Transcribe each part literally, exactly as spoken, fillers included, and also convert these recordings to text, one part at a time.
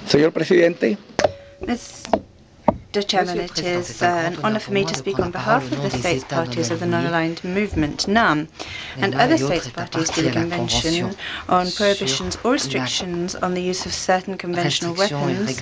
Señor presidente, Mister Chairman, it is uh, an honour for me to speak on behalf of the states parties of the Non-Aligned Movement, N A M, and other states parties to the Convention on prohibitions or restrictions on the use of certain conventional weapons.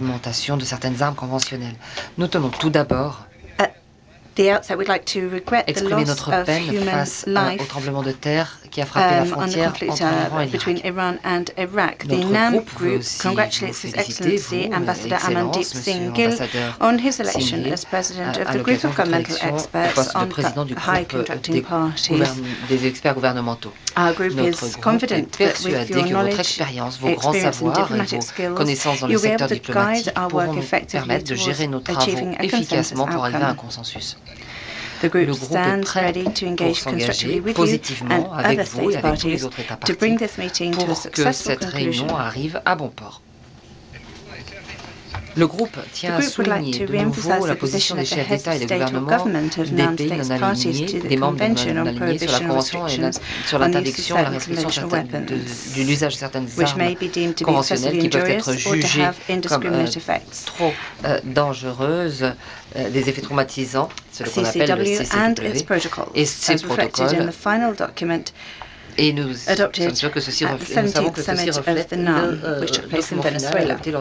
Nous tenons tout d'abord the outset, we'd like to regret the loss of human life au tremblement de terre qui a frappé la um, on the frontière conflict entre l'Iran uh, et between l'Irak. Iran and Iraq. The Notre N A M groupe veut group aussi congratulates vous His féliciter, Excellency vous, Ambassador Excellence, Amandeep Monsieur Singh Gill Ambassadeur on his election Singh, as President à, of à the Group l'occasion of de votre Governmental élection au Experts poste de on président du High groupe Contracting des, Parties. des experts gouvernementaux. Our group Notre is groupe confident est that with persuadé your que votre knowledge, expérience, vos grands experience and savoirs et diplomatic vos skills, connaissances dans le you'll be able secteur to guide diplomatique our pourront work nous effectively permettre de towards gérer nos travaux achieving a consensus efficacement pour arriver à un outcome. consensus. The group Le groupe est stands prêt ready to pour engage constructively s'engager with you and positivement avec other vous et states avec tous les parties autres États to bring partis this meeting to a pour que successful cette conclusion. réunion arrive à bon port. Le groupe tient à souligner de nouveau la position des chefs d'État et de gouvernement des pays non alignés, des membres non alignés sur la Convention et sur l'interdiction et la restriction de, de l'usage de certaines armes conventionnelles qui peuvent être jugées comme euh, trop euh, dangereuses, euh, des effets traumatisants, c'est ce qu'on appelle le C C W, et ces protocoles. Et nous sommes sûrs que ceci reflète, nous savons que ceci reflète le euh, document final adopté lors